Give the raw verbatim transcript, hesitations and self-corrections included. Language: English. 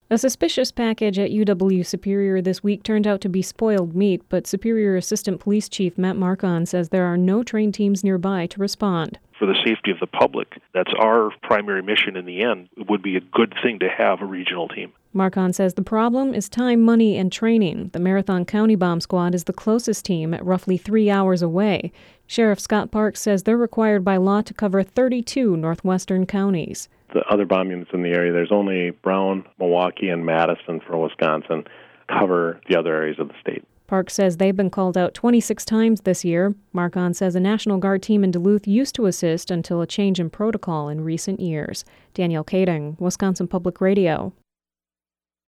A suspicious package at U W Superior this week turned out to be spoiled meat, but Superior Assistant Police Chief Matt Marcon says there are no trained teams nearby to respond. For the safety of the public, that's our primary mission in the end. It would be a good thing to have a regional team. Marcon says the problem is time, money, and training. The Marathon County Bomb Squad is the closest team at roughly three hours away. Sheriff Scott Parks says they're required by law to cover thirty-two northwestern counties. The other bomb units in the area, there's only Brown, Milwaukee, and Madison for Wisconsin cover the other areas of the state. Parks says they've been called out twenty-six times this year. Marcon says a National Guard team in Duluth used to assist until a change in protocol in recent years. Danielle Kading, Wisconsin Public Radio.